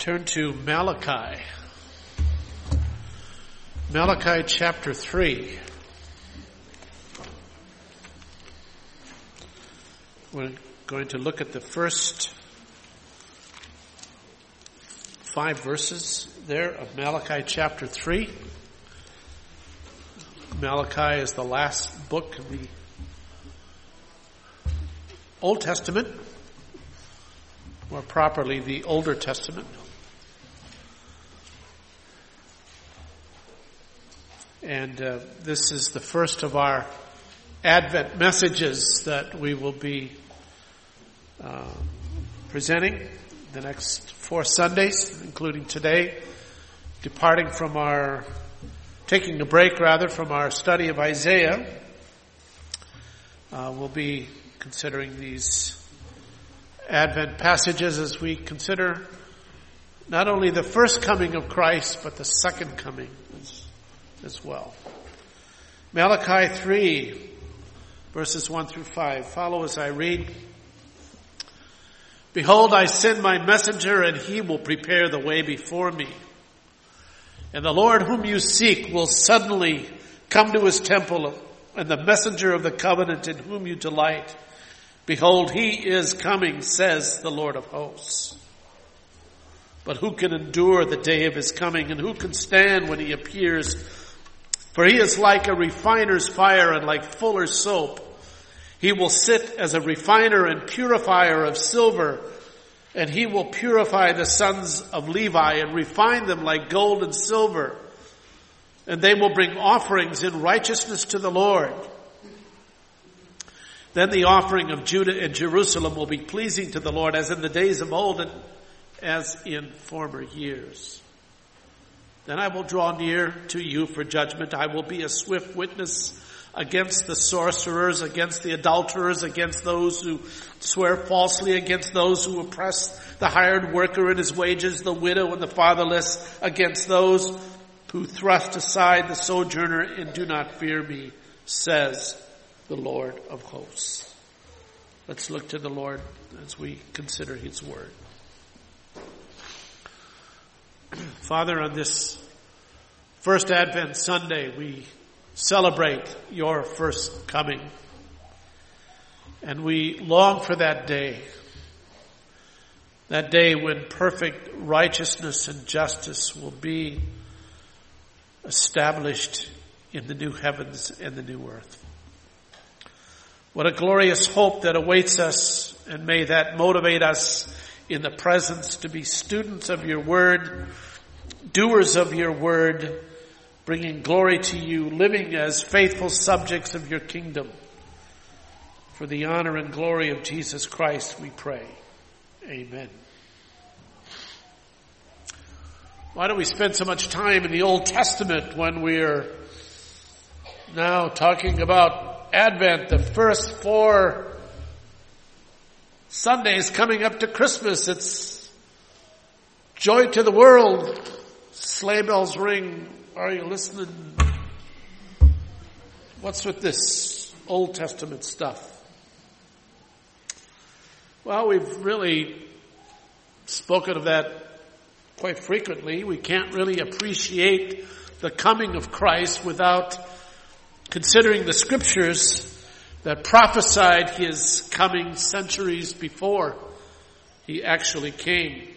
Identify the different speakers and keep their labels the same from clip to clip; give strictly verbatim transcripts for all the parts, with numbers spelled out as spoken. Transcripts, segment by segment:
Speaker 1: Turn to Malachi. Malachi chapter three. We're going to look at the first five verses there of Malachi chapter three. Malachi is the last book of the Old Testament, more properly the Older Testament. And uh, this is the first of our Advent messages that we will be uh, presenting the next four Sundays, including today, departing from our, taking a break rather from our study of Isaiah. Uh, we'll be considering these Advent passages as we consider not only the first coming of Christ, but the second coming as, as well. Malachi three, verses one through five. Follow as I read. Behold, I send my messenger, and he will prepare the way before me. And the Lord whom you seek will suddenly come to his temple, and the messenger of the covenant in whom you delight. Behold, he is coming, says the Lord of hosts. But who can endure the day of his coming, and who can stand when he appears? For he is like a refiner's fire and like fuller's soap. He will sit as a refiner and purifier of silver, and he will purify the sons of Levi and refine them like gold and silver. And they will bring offerings in righteousness to the Lord. Then the offering of Judah and Jerusalem will be pleasing to the Lord, as in the days of old and as in former years. Then I will draw near to you for judgment. I will be a swift witness against the sorcerers, against the adulterers, against those who swear falsely, against those who oppress the hired worker and his wages, the widow and the fatherless, against those who thrust aside the sojourner and do not fear me, says the Lord of hosts. Let's look to the Lord as we consider his word. Father, on this first Advent Sunday, we celebrate your first coming. And we long for that day. That day when perfect righteousness and justice will be established in the new heavens and the new earth. What a glorious hope that awaits us, and may that motivate us in the presence to be students of your word, doers of your word, bringing glory to you, living as faithful subjects of your kingdom. For the honor and glory of Jesus Christ, we pray. Amen. Why do we spend so much time in the Old Testament when we're now talking about Advent, the first four Sundays coming up to Christmas? It's joy to the world. Sleigh bells ring. Are you listening? What's with this Old Testament stuff? Well, we've really spoken of that quite frequently. We can't really appreciate the coming of Christ without considering the scriptures that prophesied his coming centuries before he actually came.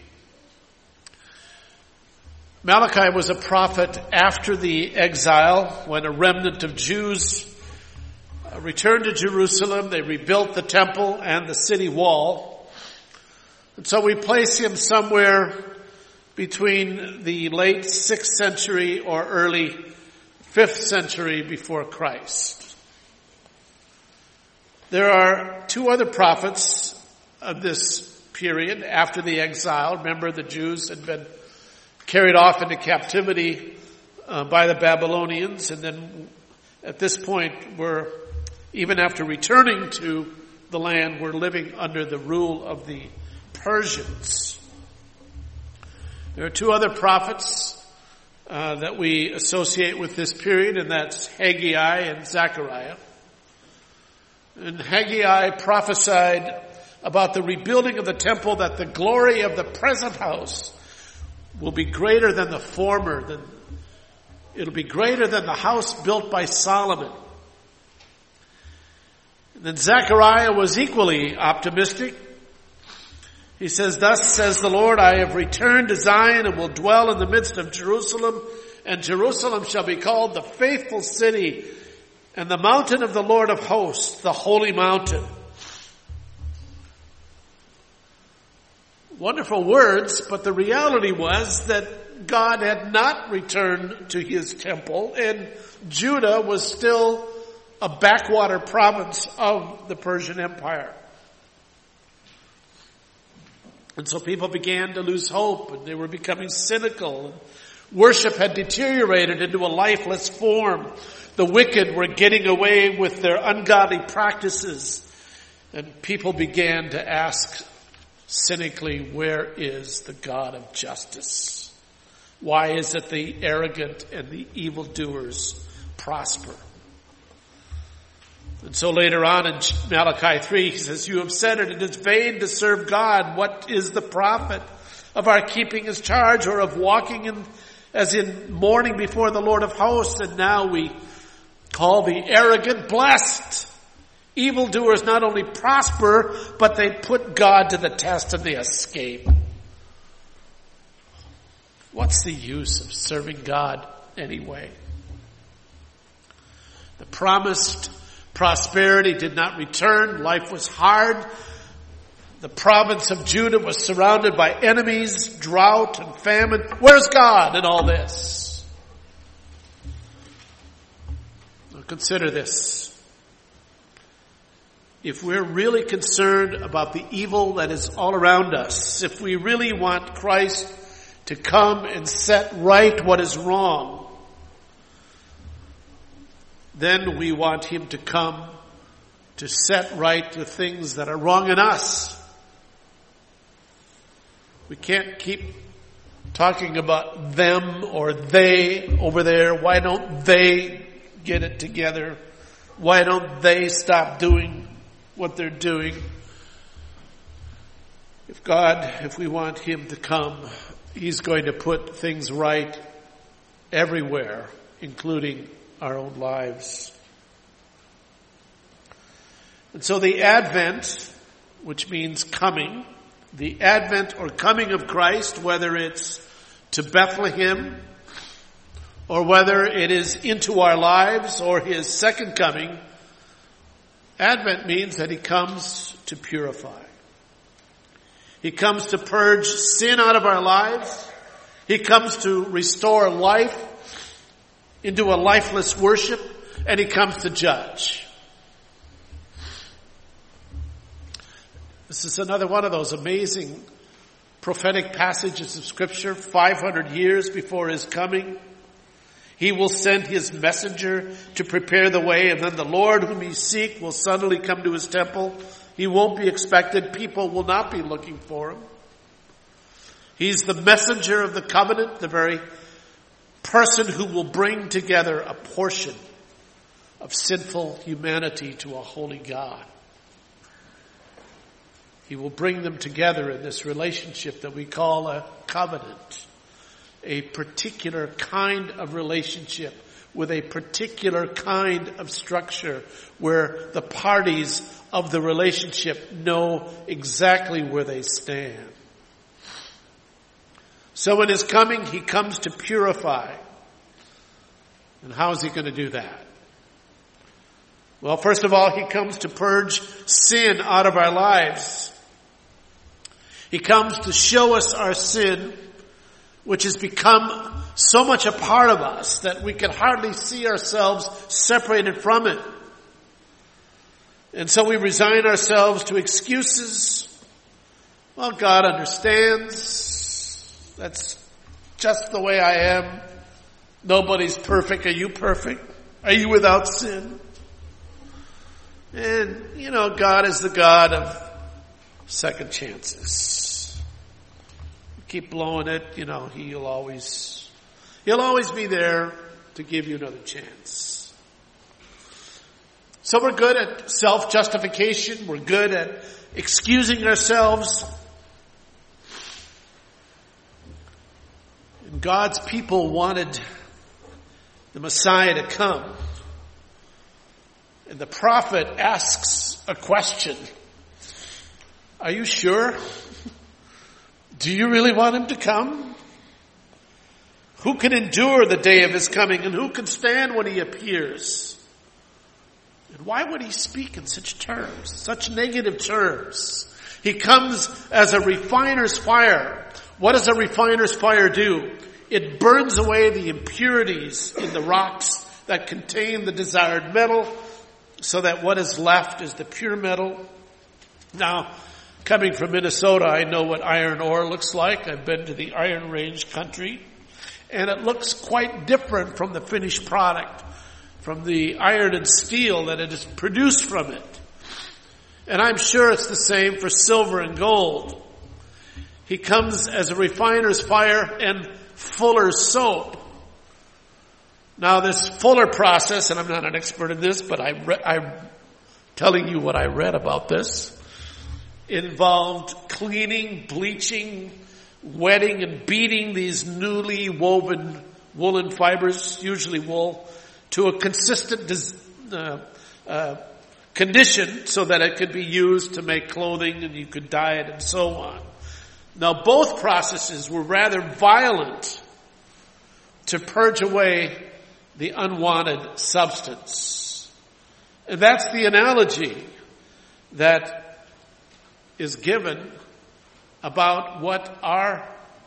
Speaker 1: Malachi was a prophet after the exile, when a remnant of Jews returned to Jerusalem. They rebuilt the temple and the city wall. And so we place him somewhere between the late sixth century or early fifth century before Christ. There are two other prophets of this period after the exile. Remember, the Jews had been carried off into captivity uh, by the Babylonians, and then at this point we're, even after returning to the land, we're living under the rule of the Persians. There are two other prophets uh, that we associate with this period, and that's Haggai and Zechariah. And Haggai prophesied about the rebuilding of the temple, that the glory of the present house will be greater than the former. Than, it'll be greater than the house built by Solomon. And then Zechariah was equally optimistic. He says, thus says the Lord, I have returned to Zion and will dwell in the midst of Jerusalem, and Jerusalem shall be called the faithful city, and the mountain of the Lord of hosts, the holy mountain. Wonderful words, but the reality was that God had not returned to his temple, and Judah was still a backwater province of the Persian Empire. And so people began to lose hope, and they were becoming cynical. And worship had deteriorated into a lifeless form. The wicked were getting away with their ungodly practices. And people began to ask cynically, where is the God of justice? Why is it the arrogant and the evildoers prosper? And so later on in Malachi three, he says, you have said it, it is vain to serve God. What is the profit of our keeping his charge, or of walking in, as in mourning before the Lord of hosts? And now we call the arrogant blessed. Evildoers not only prosper, but they put God to the test and they escape. What's the use of serving God anyway? The promised prosperity did not return. Life was hard. The province of Judah was surrounded by enemies, drought, and famine. Where's God in all this? Now consider this. If we're really concerned about the evil that is all around us, if we really want Christ to come and set right what is wrong, then we want him to come to set right the things that are wrong in us. We can't keep talking about them or they over there. Why don't they get it together? Why don't they stop doing what they're doing? If God, if we want him to come, he's going to put things right everywhere, including our own lives. And so the Advent, which means coming, the Advent or coming of Christ, whether it's to Bethlehem or whether it is into our lives or his second coming, Advent means that he comes to purify. He comes to purge sin out of our lives. He comes to restore life into a lifeless worship, and he comes to judge. This is another one of those amazing prophetic passages of Scripture, five hundred years before his coming. He will send his messenger to prepare the way, and then the Lord whom you seek will suddenly come to his temple. He won't be expected. People will not be looking for him. He's the messenger of the covenant, the very person who will bring together a portion of sinful humanity to a holy God. He will bring them together in this relationship that we call a covenant, a particular kind of relationship with a particular kind of structure where the parties of the relationship know exactly where they stand. So in his coming, he comes to purify. And how is he going to do that? Well, first of all, he comes to purge sin out of our lives. He comes to show us our sin, which has become so much a part of us that we can hardly see ourselves separated from it. And so we resign ourselves to excuses. Well, God understands. That's just the way I am. Nobody's perfect. Are you perfect? Are you without sin? And, you know, God is the God of second chances. Keep blowing it, you know, he'll always, he'll always be there to give you another chance. So we're good at self-justification. We're good at excusing ourselves. God's people wanted the Messiah to come. And the prophet asks a question. Are you sure? Do you really want him to come? Who can endure the day of his coming, and who can stand when he appears? And why would he speak in such terms, such negative terms? He comes as a refiner's fire. What does a refiner's fire do? It burns away the impurities in the rocks that contain the desired metal, so that what is left is the pure metal. Now, coming from Minnesota, I know what iron ore looks like. I've been to the Iron Range country. And it looks quite different from the finished product, from the iron and steel that it is produced from it. And I'm sure it's the same for silver and gold. He comes as a refiner's fire and fuller's soap. Now this fuller process, and I'm not an expert in this, but I re- I'm telling you what I read about this, involved cleaning, bleaching, wetting and beating these newly woven woolen fibers, usually wool, to a consistent dis- uh, uh, condition so that it could be used to make clothing and you could dye it and so on. Now both processes were rather violent to purge away the unwanted substance. And that's the analogy that is given about what our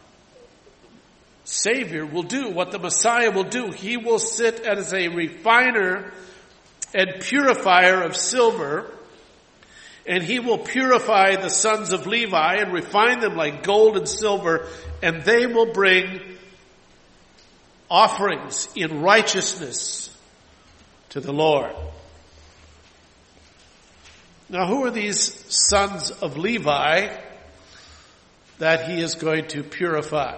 Speaker 1: Savior will do, what the Messiah will do. He will sit as a refiner and purifier of silver, and he will purify the sons of Levi and refine them like gold and silver, and they will bring offerings in righteousness to the Lord. Now, who are these sons of Levi that he is going to purify?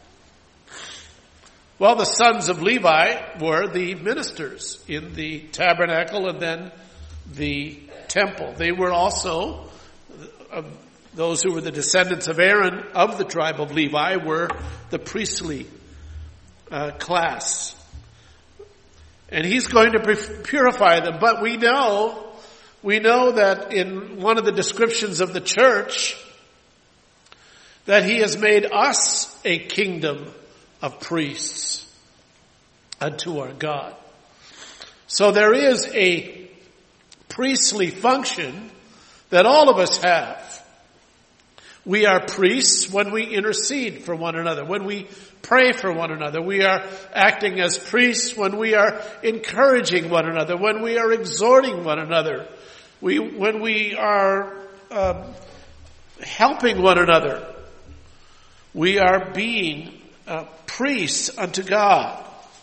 Speaker 1: Well, the sons of Levi were the ministers in the tabernacle and then the temple. They were also, uh, those who were the descendants of Aaron of the tribe of Levi were the priestly uh, class. And he's going to purify them. But we know, we know that in one of the descriptions of the church, that he has made us a kingdom of priests unto our God. So there is a priestly function that all of us have. We are priests when we intercede for one another, when we pray for one another. We are acting as priests when we are encouraging one another, when we are exhorting one another, we, when we are uh, helping one another. We are being uh, priests unto God.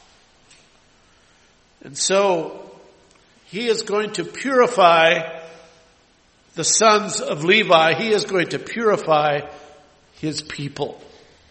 Speaker 1: And so, he is going to purify the sons of Levi. He is going to purify his people.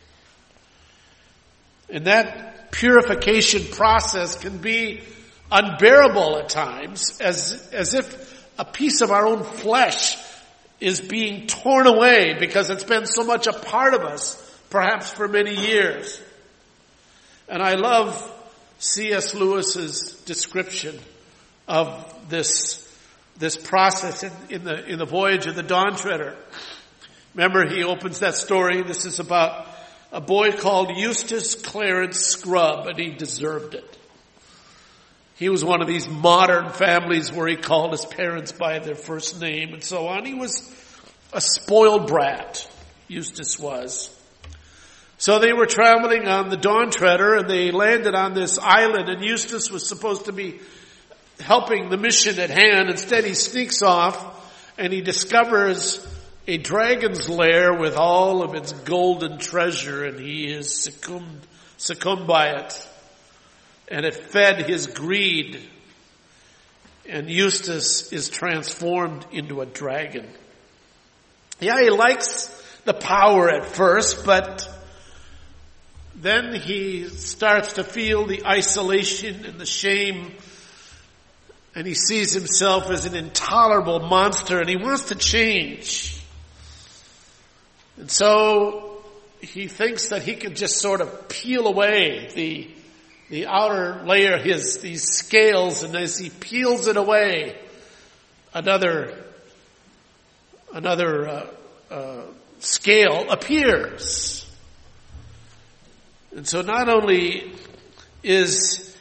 Speaker 1: And that purification process can be unbearable at times, as, as if a piece of our own flesh is being torn away because it's been so much a part of us, perhaps for many years. And I love C S Lewis's description of this this process in, in the in the voyage of the Dawn Treader. Remember, he opens that story. This is about a boy called Eustace Clarence Scrubb, and he deserved it. He was one of these modern families where he called his parents by their first name and so on. He was a spoiled brat, Eustace was. So they were traveling on the Dawn Treader, and they landed on this island, and Eustace was supposed to be helping the mission at hand. Instead, he sneaks off, and he discovers a dragon's lair with all of its golden treasure, and he is succumbed, succumbed by it. And it fed his greed, and Eustace is transformed into a dragon. Yeah, he likes the power at first, but then he starts to feel the isolation and the shame, and he sees himself as an intolerable monster, and he wants to change. And so he thinks that he can just sort of peel away the the outer layer, his these scales, and as he peels it away, another another uh, uh, scale appears. And so not only is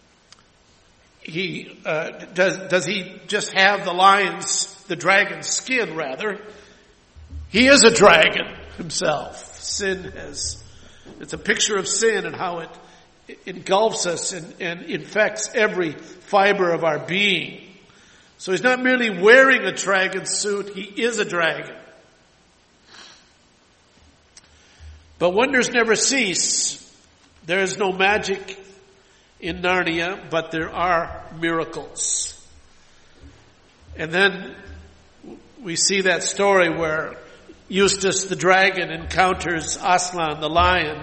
Speaker 1: he uh, does does he just have the lion's the dragon's skin, rather, he is a dragon himself. Sin has, it's a picture of sin and how it engulfs us and, and infects every fiber of our being. So he's not merely wearing a dragon suit, he is a dragon. But wonders never cease. There is no magic in Narnia, but there are miracles. And then we see that story where Eustace the dragon encounters Aslan the lion.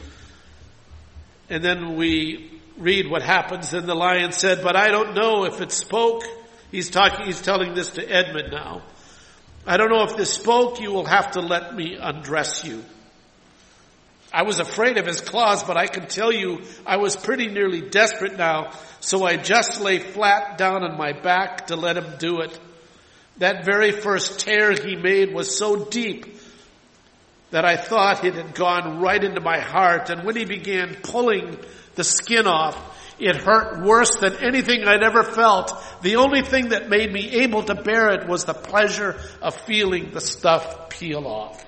Speaker 1: And then we read what happens. And the lion said, but I don't know if it spoke. He's talking, he's telling this to Edmund now. I don't know if this spoke. You will have to let me undress you. I was afraid of his claws, but I can tell you I was pretty nearly desperate now. So I just lay flat down on my back to let him do it. That very first tear he made was so deep that I thought it had gone right into my heart. And when he began pulling the skin off, it hurt worse than anything I'd ever felt. The only thing that made me able to bear it was the pleasure of feeling the stuff peel off.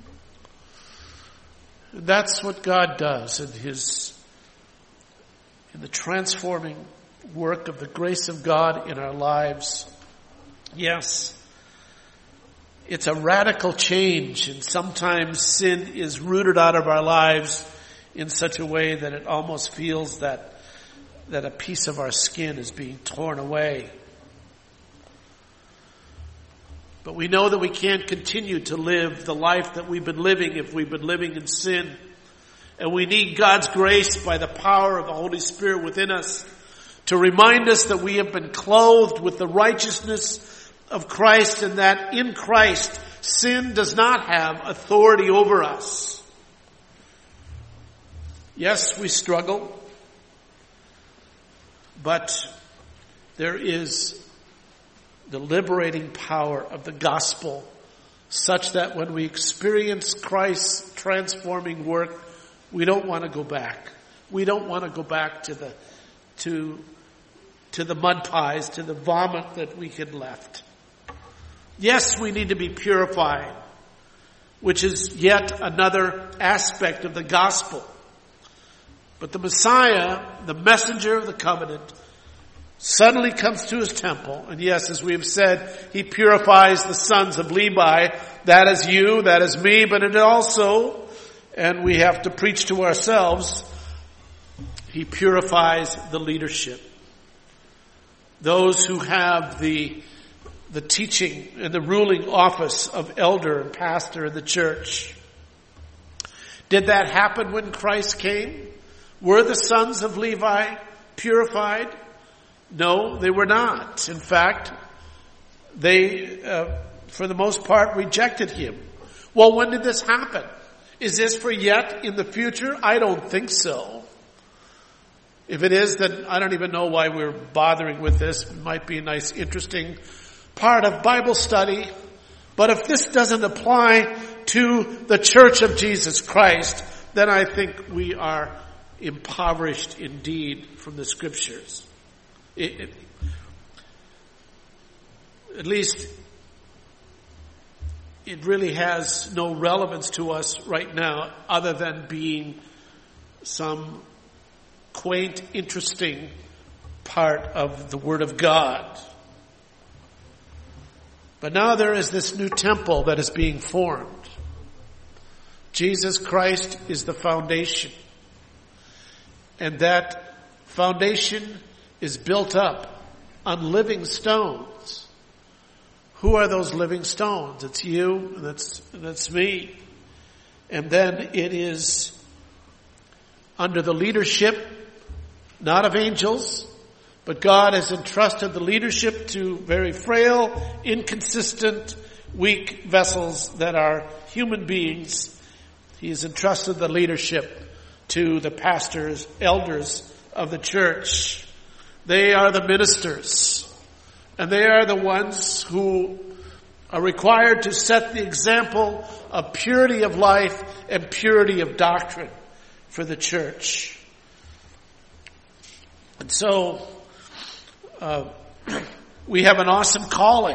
Speaker 1: And that's what God does in his, in the transforming work of the grace of God in our lives. Yes, it's a radical change, and sometimes sin is rooted out of our lives in such a way that it almost feels that that a piece of our skin is being torn away. But we know that we can't continue to live the life that we've been living if we've been living in sin. And we need God's grace by the power of the Holy Spirit within us to remind us that we have been clothed with the righteousness of Christ, and that in Christ sin does not have authority over us. Yes, we struggle, but there is the liberating power of the gospel, such that when we experience Christ's transforming work, we don't want to go back. We don't want to go back to the to to the mud pies, to the vomit that we had left. Yes, we need to be purified, which is yet another aspect of the gospel. But the Messiah, the messenger of the covenant, suddenly comes to his temple. And yes, as we have said, he purifies the sons of Levi. That is you, that is me, but it also, and we have to preach to ourselves, he purifies the leadership. Those who have the the teaching and the ruling office of elder and pastor in the church. Did that happen when Christ came? Were the sons of Levi purified? No, they were not. In fact, they, uh, for the most part, rejected him. Well, when did this happen? Is this for yet in the future? I don't think so. If it is, then I don't even know why we're bothering with this. It might be a nice, interesting part of Bible study. But if this doesn't apply to the Church of Jesus Christ, then I think we are impoverished indeed from the Scriptures. It, it, at least it really has no relevance to us right now other than being some quaint, interesting part of the Word of God. But now there is this new temple that is being formed. Jesus Christ is the foundation. And that foundation is built up on living stones. Who are those living stones? It's you, and that's, and that's me. And then it is under the leadership, not of angels, but God has entrusted the leadership to very frail, inconsistent, weak vessels that are human beings. He has entrusted the leadership to the pastors, elders of the church. They are the ministers, and they are the ones who are required to set the example of purity of life and purity of doctrine for the church. And so, uh, we have an awesome calling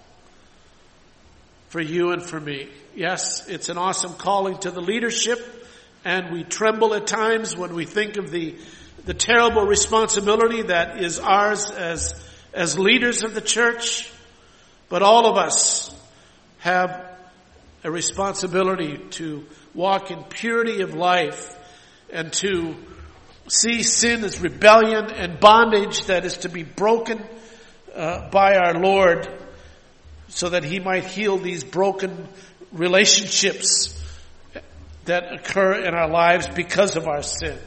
Speaker 1: for you and for me. Yes, it's an awesome calling to the leadership, and we tremble at times when we think of the the terrible responsibility that is ours as as leaders of the church. But all of us have a responsibility to walk in purity of life and to see sin as rebellion and bondage that is to be broken uh, by our Lord, so that He might heal these broken relationships that occur in our lives because of our sin.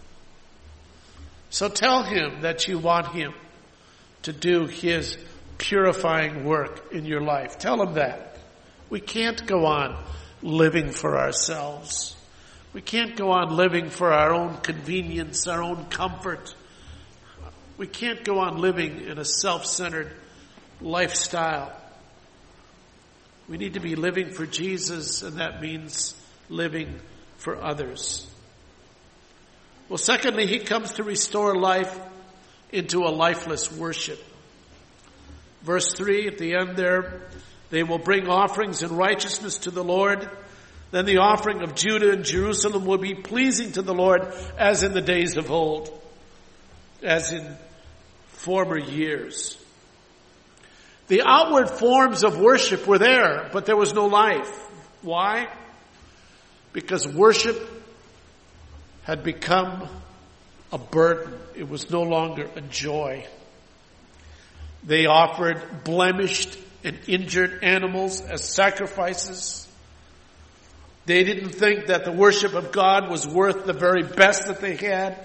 Speaker 1: So tell Him that you want Him to do His purifying work in your life. Tell Him that. We can't go on living for ourselves. We can't go on living for our own convenience, our own comfort. We can't go on living in a self-centered lifestyle. We need to be living for Jesus, and that means living for others. Well, secondly, He comes to restore life into a lifeless worship. Verse three, at the end there, they will bring offerings in righteousness to the Lord. Then the offering of Judah and Jerusalem will be pleasing to the Lord as in the days of old, as in former years. The outward forms of worship were there, but there was no life. Why? Because worship had become a burden. It was no longer a joy. They offered blemished and injured animals as sacrifices. They didn't think that the worship of God was worth the very best that they had.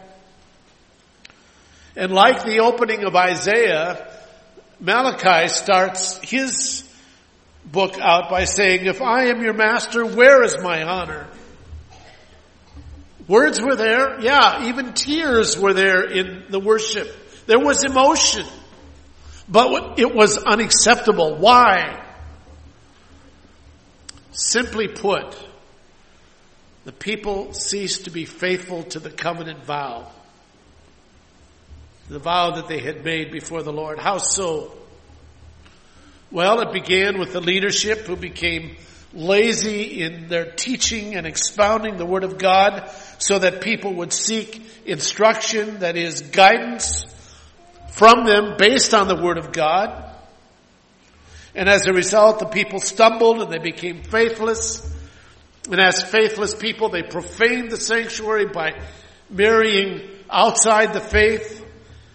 Speaker 1: And like the opening of Isaiah, Malachi starts his book out by saying, if I am your master, where is my honor? Words were there. Yeah, even tears were there in the worship. There was emotion. But it was unacceptable. Why? Simply put, the people ceased to be faithful to the covenant vow. The vow that they had made before the Lord. How so? Well, it began with the leadership who became lazy in their teaching and expounding the Word of God so that people would seek instruction, that is, guidance from them based on the Word of God. And as a result, the people stumbled and they became faithless. And as faithless people, they profaned the sanctuary by marrying outside the faith.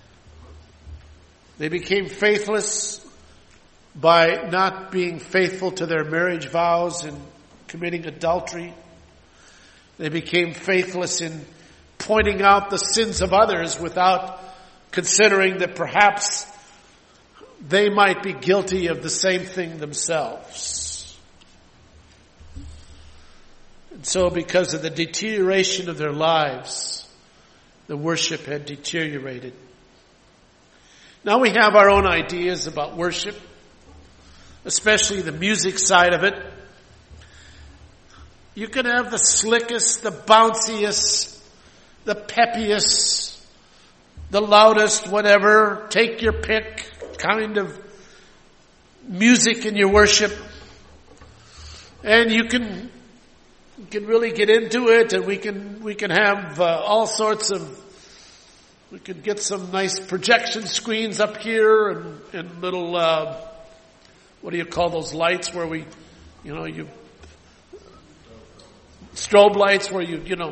Speaker 1: They became faithless by not being faithful to their marriage vows and committing adultery. They became faithless in pointing out the sins of others without considering that perhaps they might be guilty of the same thing themselves. And so because of the deterioration of their lives, the worship had deteriorated. Now we have our own ideas about worship, especially the music side of it. You can have the slickest, the bounciest, the peppiest, the loudest, whatever, take your pick kind of music in your worship. And you can, you can really get into it, and we can, we can have uh, all sorts of, we can get some nice projection screens up here and, and little, uh, what do you call those lights where we, you know, you, strobe lights where you, you know,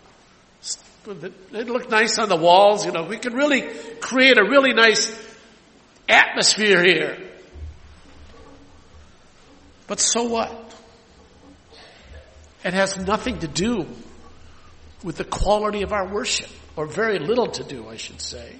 Speaker 1: they look nice on the walls, you know. We can really create a really nice atmosphere here. But so what? It has nothing to do with the quality of our worship, or very little to do, I should say.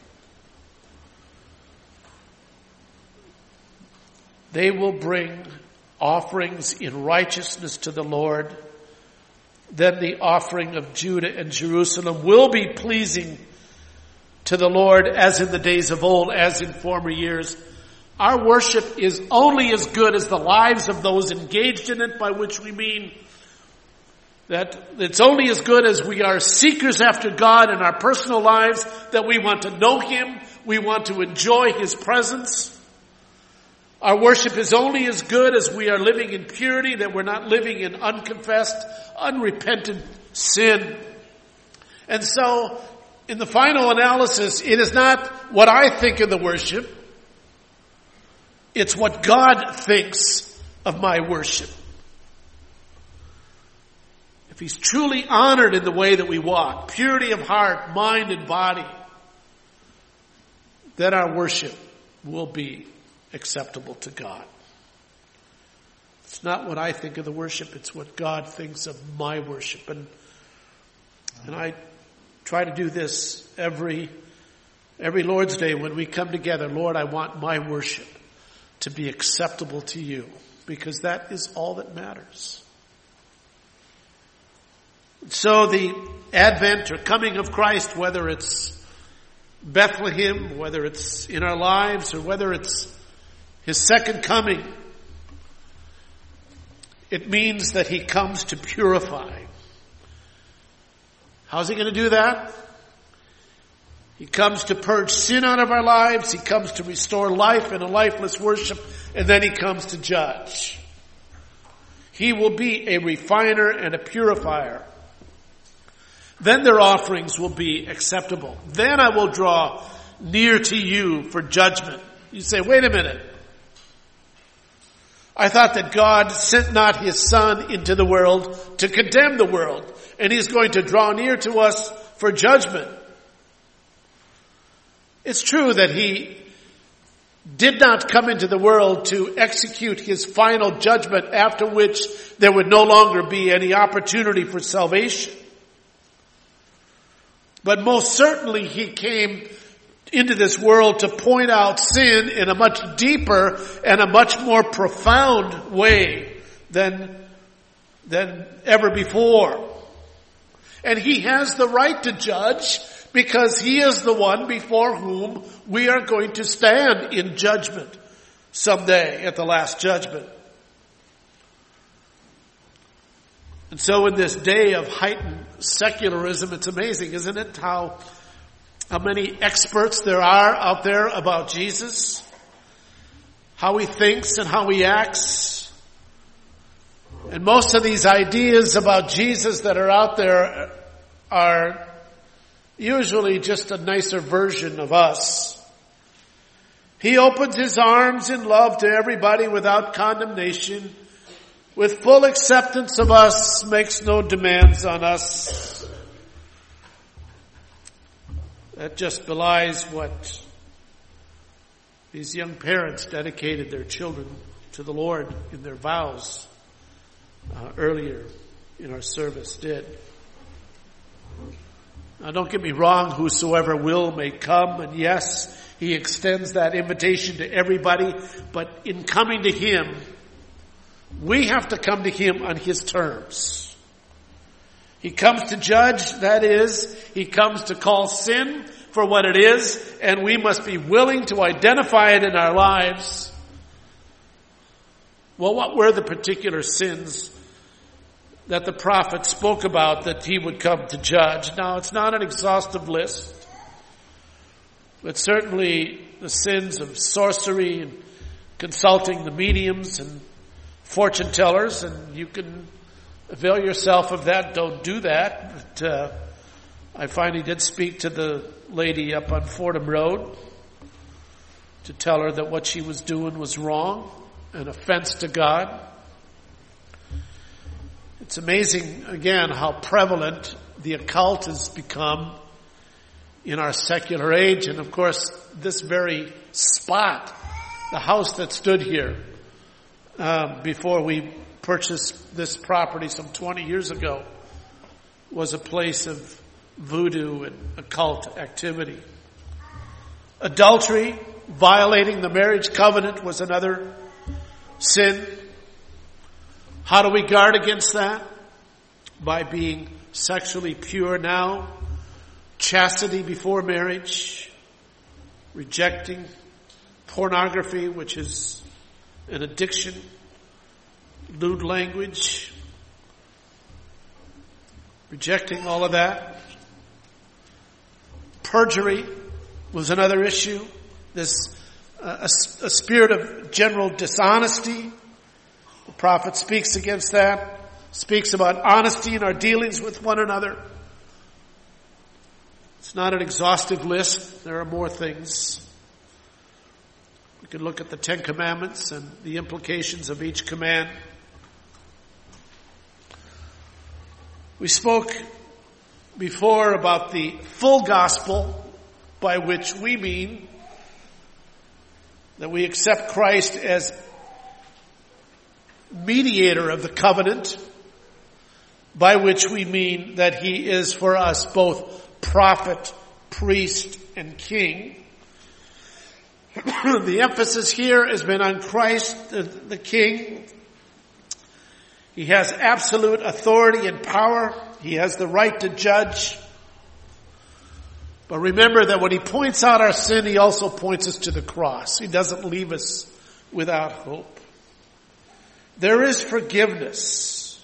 Speaker 1: They will bring offerings in righteousness to the Lord. then the offering of Judah and Jerusalem will be pleasing to the Lord as in the days of old, as in former years. Our worship is only as good as the lives of those engaged in it, by which we mean that it's only as good as we are seekers after God in our personal lives, that we want to know Him, we want to enjoy His presence. Our worship is only as good as we are living in purity, that we're not living in unconfessed, unrepentant sin. And so, in the final analysis, it is not what I think of the worship, it's what God thinks of my worship. If He's truly honored in the way that we walk, purity of heart, mind, and body, then our worship will be acceptable to God. It's not what I think of the worship, it's what God thinks of my worship. And and I try to do this every every Lord's Day when we come together. Lord, I want my worship to be acceptable to you, because that is all that matters. So the advent or coming of Christ, whether it's Bethlehem, whether it's in our lives, or whether it's His second coming, it means that He comes to purify. How's He going to do that? He comes to purge sin out of our lives. He comes to restore life in a lifeless worship. And then He comes to judge. He will be a refiner and a purifier. Then their offerings will be acceptable. Then I will draw near to you for judgment. You say, wait a minute. I thought that God sent not His Son into the world to condemn the world, and He's going to draw near to us for judgment. It's true that He did not come into the world to execute His final judgment, after which there would no longer be any opportunity for salvation. But most certainly He came into this world to point out sin in a much deeper and a much more profound way than, than ever before. And He has the right to judge, because He is the one before whom we are going to stand in judgment someday at the last judgment. And so in this day of heightened secularism, it's amazing, isn't it, how How many experts there are out there about Jesus, how He thinks and how He acts. And most of these ideas about Jesus that are out there are usually just a nicer version of us. He opens His arms in love to everybody without condemnation, with full acceptance of us, makes no demands on us. That just belies what these young parents dedicated their children to the Lord in their vows uh, earlier in our service did. Now, don't get me wrong, whosoever will may come, and yes, He extends that invitation to everybody, but in coming to Him, we have to come to Him on His terms. He comes to judge, that is, He comes to call sin for what it is, and we must be willing to identify it in our lives. Well, what were the particular sins that the prophet spoke about that He would come to judge? Now, it's not an exhaustive list, but certainly the sins of sorcery and consulting the mediums and fortune tellers, and you can avail yourself of that. Don't do that. But uh, I finally did speak to the lady up on Fordham Road to tell her that what she was doing was wrong, an offense to God. It's amazing, again, how prevalent the occult has become in our secular age. And of course, this very spot, the house that stood here uh, before we purchased this property some twenty years ago, was a place of voodoo and occult activity. Adultery, violating the marriage covenant, was another sin. How do we guard against that? by being sexually pure now, chastity before marriage, rejecting pornography, which is an addiction, lewd language, rejecting all of that. Perjury was another issue. This uh, a, a spirit of general dishonesty. The prophet speaks against that, speaks about honesty in our dealings with one another. It's not an exhaustive list. There are more things. We can look at the Ten Commandments and the implications of each command. We spoke before about the full gospel, by which we mean that we accept Christ as mediator of the covenant, by which we mean that he is for us both prophet, priest, and king. The emphasis here has been on Christ, the, the king. He has absolute authority and power. He has the right to judge. But remember that when he points out our sin, he also points us to the cross. He doesn't leave us without hope. There is forgiveness.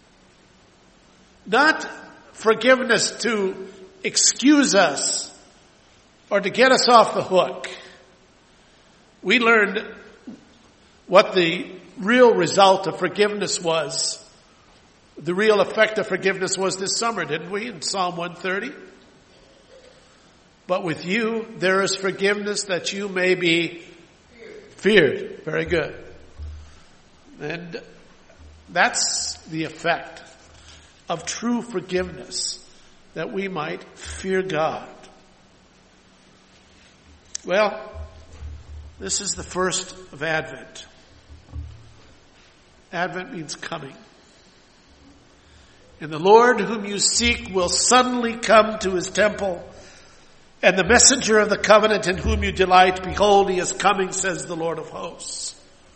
Speaker 1: Not forgiveness to excuse us or to get us off the hook. We learned what the real result of forgiveness was. The real effect of forgiveness was this summer, didn't we, in Psalm one thirty? But with you, there is forgiveness that you may be feared. Very good. And that's the effect of true forgiveness, that we might fear God. Well, this is the first of Advent. Advent means coming. And the Lord whom you seek will suddenly come to his temple, and the messenger of the covenant in whom you delight, behold, he is coming, says the Lord of hosts.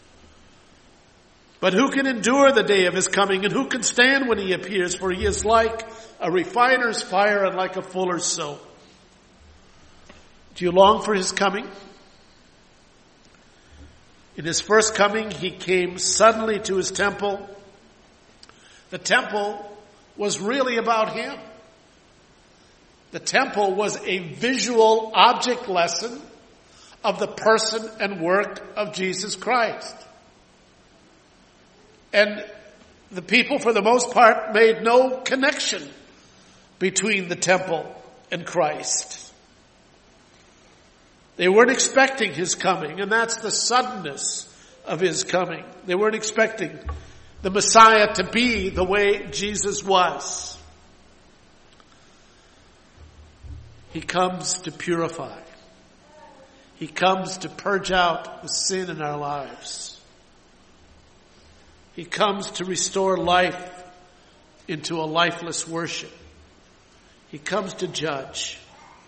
Speaker 1: But who can endure the day of his coming, and who can stand when he appears? For he is like a refiner's fire and like a fuller's soap. Do you long for his coming? In his first coming, he came suddenly to his temple. The temple was really about him. The temple was a visual object lesson of the person and work of Jesus Christ. And the people, for the most part, made no connection between the temple and Christ. They weren't expecting his coming, and that's the suddenness of his coming. They weren't expecting the Messiah to be the way Jesus was. He comes to purify. He comes to purge out the sin in our lives. He comes to restore life into a lifeless worship. He comes to judge.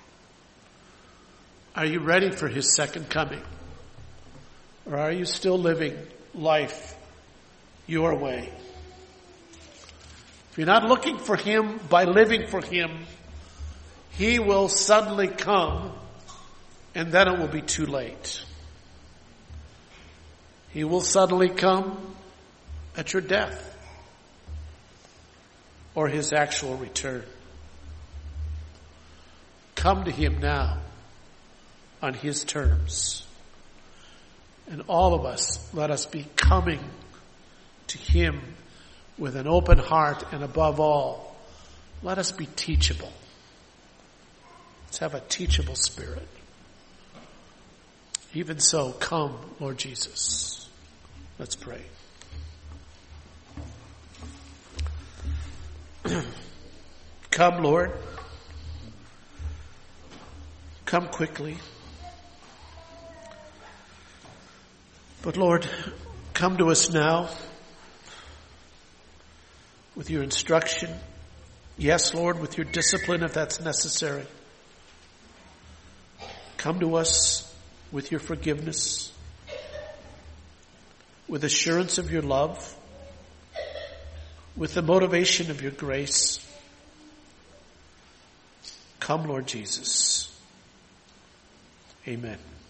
Speaker 1: Are you ready for his second coming? Or are you still living life your way? If you're not looking for him by living for him, he will suddenly come, and then it will be too late. He will suddenly come at your death or his actual return. Come to him now on his terms. And all of us, let us be coming to him with an open heart, and above all, let us be teachable. Let's have a teachable spirit. Even so, come, Lord Jesus. Let's pray. Come, Lord. Come quickly. But Lord, come to us now with your instruction. Yes, Lord, with your discipline if that's necessary. Come to us with your forgiveness, with assurance of your love, with the motivation of your grace. Come, Lord Jesus. Amen.